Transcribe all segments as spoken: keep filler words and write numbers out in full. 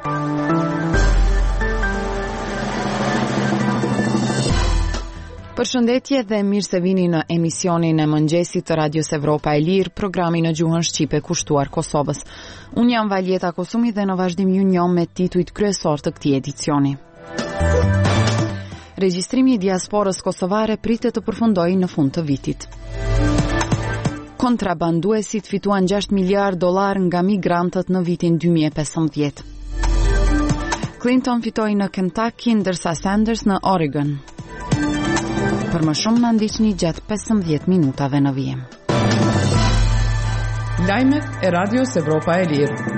Përshëndetje dhe mirë se vini në emisionin e mëngjesit të Radios Evropa e Lirë, programi në gjuhën shqipe kushtuar Kosovës. Unë jam Valjeta Kosumi dhe në vazhdim ju njoh me titujt kryesor të këtij edicioni. Regjistrimi i diasporës kosovare pritet të përfundojë në fund të vitit. Kontrabanduesit fituan gjashtë miliardë dollar nga migrantët në vitin dy mijë e pesëmbëdhjetë. Clinton fitoi në Kentucky ndërsa Sanders në Oregon. Për më shumë na ndiqni gjatë pesëmbëdhjetë minutave në vijim. Lajmet e Radios Evropa e Lirë.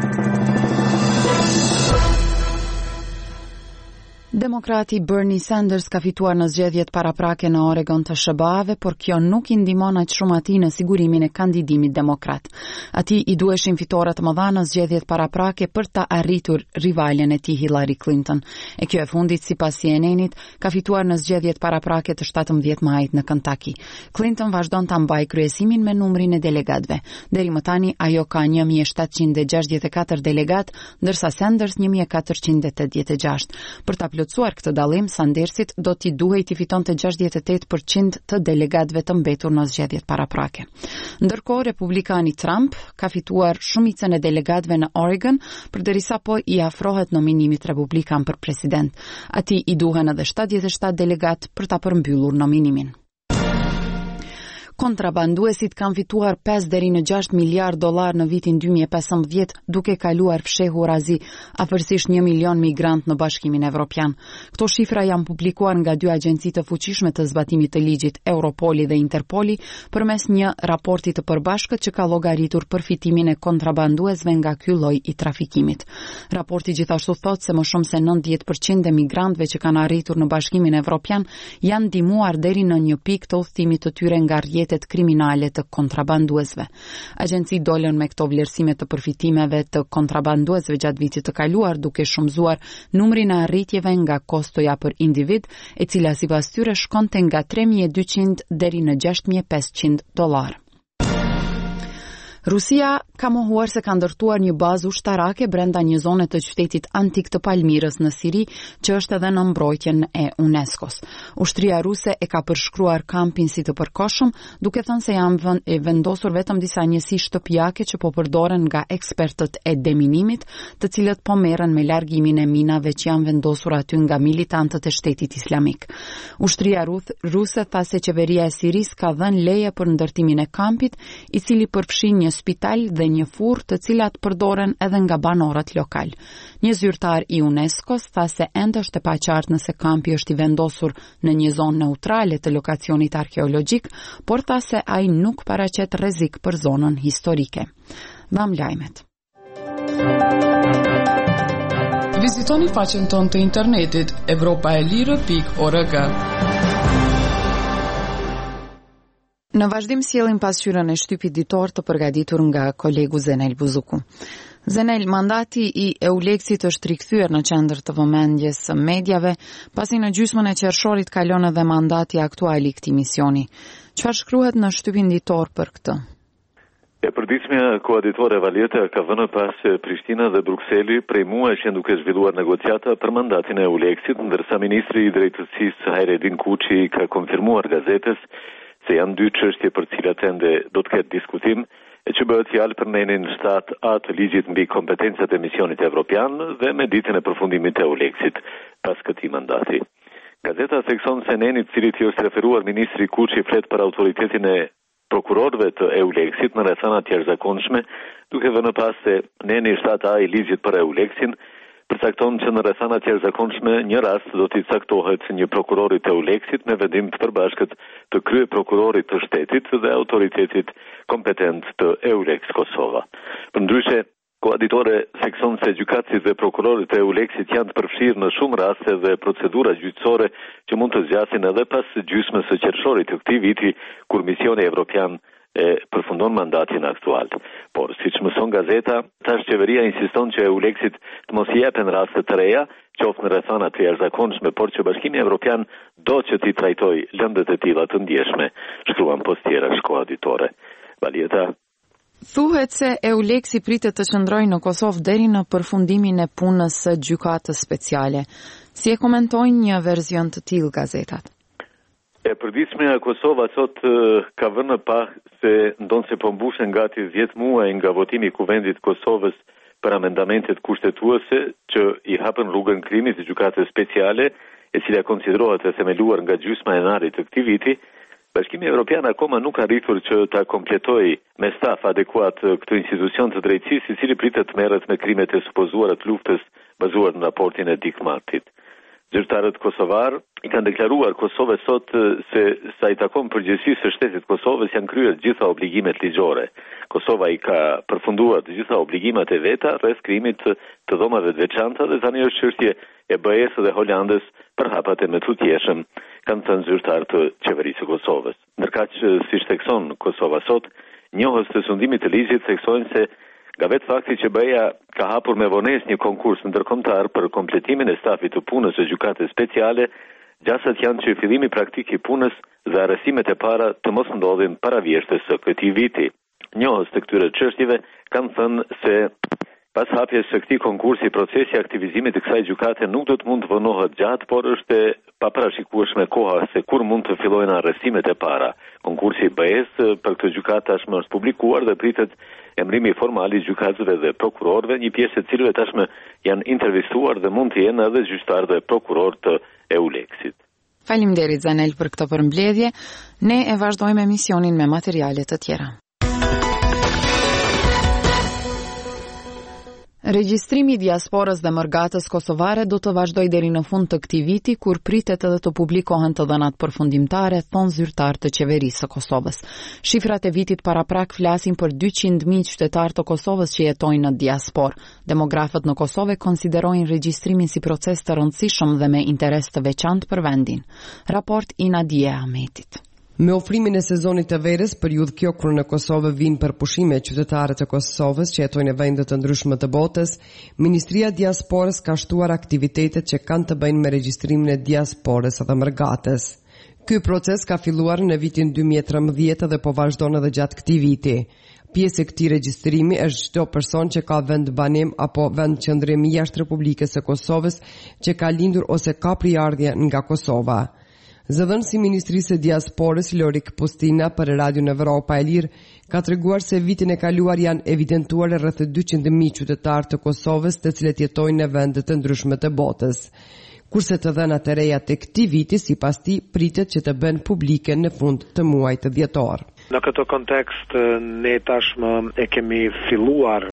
Demokrati Bernie Sanders ka fituar në zgjedhjet paraprake në Oregon të S B A-ve, por kjo nuk i ndihmon aq shumë atij në sigurimin e kandidimit demokrat. Atij i duheshin fitore të mëdha në zgjedhjet paraprake për ta arritur rivalen e tij Hillary Clinton. E kjo e fundit sipas C N N-it ka fituar në zgjedhjet paraprake të shtatëmbëdhjetë majit në Kentucky. Clinton vazhdon ta mbajë kryesimin me numrin e delegatëve. Deri më tani ajo ka një mijë e shtatëqind e gjashtëdhjetë e katër delegat, ndërsa Sanders një mijë e katërqind e tetëdhjetë e gjashtë. Për ta plotësuar këtë dallim, Sandersit do t'i duhej t'i fitonte gjashtëdhjetë e tetë përqind të delegatëve të mbetur në zgjedhjet paraprake. Ndërkohë, republikani Trump ka fituar shumicën e delegatëve në Oregon, përderisa po i afrohet nominimit republikan për president. Atij i duhen edhe shtatëdhjetë e shtatë delegatë për ta përmbyllur nominimin. Kontrabanduesit kanë fituar pesë deri në gjashtë miliardë dollar në vitin dy mijë e pesëmbëdhjetë, duke kaluar fshehurazi afërsisht një milion migrant në Bashkimin Evropian. Këto shifra janë publikuar nga dy agjenci të fuqishme të zbatimit të ligjit, Europoli dhe Interpoli, përmes një raporti të përbashkët që ka llogaritur përfitimin e kontrabanduesve nga ky lloj i trafikimit. Raporti gjithashtu thotë se më shumë se nëntëdhjetë përqind e migrantëve që kanë arritur në Bashkimin Evropian janë ndihmuar deri në një pikë të udhëtimit të tyre nga rrjetet kriminale të kontrabanduesve. Agjenci dolën me këto vlerësime të përfitimeve të kontrabanduesve gjatë vitit të kaluar, duke shumëzuar numrin e arritjeve nga kostoja për individ, e cila sipas tyre shkonte nga tre mijë e dyqind deri në gjashtë mijë e pesëqind dollar. Rusia ka mohuar se ka ndërtuar një bazë ushtarake brenda një zone të qytetit antik të Palmirës në Siri, që është edhe në mbrojtjen e UNESCO-s. Ushtria ruse e ka përshkruar kampin si të përkohshëm, duke thënë se janë vendosur vetëm disa njësi shtëpiake që po përdoren nga ekspertët e deminimit, të cilët po merren me largimin e minave që janë vendosur aty nga militantët e Shtetit Islamik. Ushtria ruse tha se qeveria e Siris ka dhënë leje për ndërtimin e kampit, i cili përfshin një spital dhe një furrë të cilat përdoren edhe nga banorët lokal. Një zyrtar i UNESCO-s tha se ende është e paqartë nëse kampi është i vendosur në një zonë neutrale të lokacionit arkeologjik, por tha se ai nuk paraqet rrezik për zonën historike. Dham lajmet. Vizitoni faqen tonë të internetit evropa e lirë pikë org. Në vazhdim sjellim pasqyrën e shtypit ditor të përgatitur nga kolegu Zenel Buzuku. Zenel, mandati i Euleksit është rikthyer në qendër të vëmendjes së mediave, pasi në gjysmën e qershorit kalon edhe mandati aktual i këtij misioni. Çfarë shkruhet në shtypin ditor për këtë? E përditshmja koaditore Valjeta ka vënë pas Prishtina dhe Brukseli prej muajsh janë duke zhvilluar negociata për mandatin e Euleksit, ndërsa ministri i drejtësisë Hayredin Kuçi ka konfirmuar gazetës se janë dy çështje për cilat ende do të ketë diskutim, e që bëhet fjalë për nenin shtat A të ligjit mbi kompetencat e misionit evropian dhe me ditën e përfundimit të Euleksit pas këtij mandati. Gazeta thekson se neni i cilit i është referuar ministri Kuçi flet për autoritetin e prokurorëve të Euleksit në rrethana të jashtëzakonshme, duke vënë pas se neni i shtat A i ligjit për Euleksin përcakton që në rrethana të jashtëzakonshme një rast do t'i caktohet një prokurorit të Euleksit me vendim të përbashkët të krye prokurorit të shtetit dhe autoritetit kompetent të Euleks Kosova. Përndryshe, koaditore thekson se gjykatësit dhe prokurorit të Euleksit janë të përfshirë në shumë raste dhe procedura gjyqësore që mund të zgjasin edhe pas gjysmës së qershorit të këtij viti, kur misioni evropian e përfundon mandatin aktual. Por, siç mëson gazeta, tash qeveria insiston që Euleksit të mos i jepen raste të reja, qoftë në rrethana të jashtëzakonshme, por që Bashkimi Evropian do që t'i trajtojë lëndët e tilla të ndjeshme, shkruan postiera shkoaditore. Valjeta. Thuhet se EULEX-i pritet të qëndrojë në Kosovë deri në përfundimin e punës së gjykatës speciale. Si e komentojnë një version të tillë gazetat? E përditshmja e Kosovës sot ka vënë pa se ndonse po mbushen gati dhjetë muaj nga votimi i Kuvendit Kosovës për amendamentet kushtetuese që i hapën rrugën krimit të gjykatës speciale, e cila konsiderohet e themeluar nga gjysma e enarit të këtij viti. Bashkimi Evropian akoma nuk ka arritur që ta kompletojë me staf adekuat këtë institucion të drejtësisë, i cili pritet të merret me krimet e supozuara të luftës bazuar në raportin e Dick Martit. Zyrtarët kosovar i kanë deklaruar Kosovës sot se sa i takon përgjegjësisë së shtetit Kosovës janë kryer të gjitha obligimet ligjore. Kosova i ka përfunduar të gjitha obligimet e veta rreth krimit të dhomave të veçanta dhe tani është çështje e B E S dhe Holandës për hapat e metudjeshëm, kanë thënë zyrtarë të qeverisë së Kosovës. Ndërkaq, siç thekson Kosova sot, njohës të sundimit të ligjit theksojnë se nga vetë fakti që B E A ka hapur me vonesë një konkurs ndërkombëtar për kompletimin e stafit të punës së gjykatës speciale, gjasat janë që fillimi praktik i punës dhe arrestimet e para të mos ndodhin para vjeshtës së këtij viti. Njohës të këtyre çështjeve kanë thënë se pas hapjes së këtij konkursi, procesi i aktivizimit të kësaj gjykate nuk do të mund të vonohet gjatë, por është e paparashikueshme koha se kur mund të fillojnë arrestimet e para. Konkursi i B E S për këtë gjykatë tashmë është publikuar dhe pritet emrimi formal i gjykatësve dhe prokurorëve, një pjesë e cilëve tashmë janë intervistuar dhe mund të jenë edhe gjyqtarë dhe prokurorë të EULEX-it. Faleminderit Zanel për këtë përmbledhje. Ne e vazhdojmë emisionin me materiale të tjera. Regjistrimi i diasporës dhe mërgatës kosovare do të vazhdojë deri në fund të këtij viti, kur pritet edhe të publikohen të dhënat përfundimtare, thon zyrtar të qeverisë së Kosovës. Shifrat e vitit paraprak flasin për dyqind mijë qytetarë të Kosovës që jetojnë në diasporë. Demografët në Kosovë konsiderojnë regjistrimin si proces të rëndësishëm dhe me interes të veçantë për vendin. Raport i Nadije Ahmetit. Me ofrimin e sezonit të verës, periudhë kjo kur në Kosovë vinë për pushime qytetarët e Kosovës që jetojnë në vende të ndryshme të botës, Ministria e Diasporës ka shtuar aktivitetet që kanë të bëjnë me regjistrimin e diasporës dhe mërgatës. Ky proces ka filluar në vitin dy mijë e trembëdhjetë dhe po vazhdon edhe gjatë këtij viti. Pjesë e këtij regjistrimi është çdo person që ka vend banim apo vend qëndrimi jashtë Republikës së Kosovës që ka lindur ose ka prijardhje nga Kosova. Zëdhënësi i Ministrisë së Diasporës Lorik Pustina për Radion Evropa e Lirë ka treguar se vitin e kaluar janë evidentuar rreth dyqind mijë qytetarë të Kosovës të cilët jetojnë në vende të ndryshme të botës. Kurse të dhënat e reja të këtij viti sipas tij pritet që të bëhen publike në fund të muajit dhjetor. Në këtë kontekst, ne tashmë e kemi filluar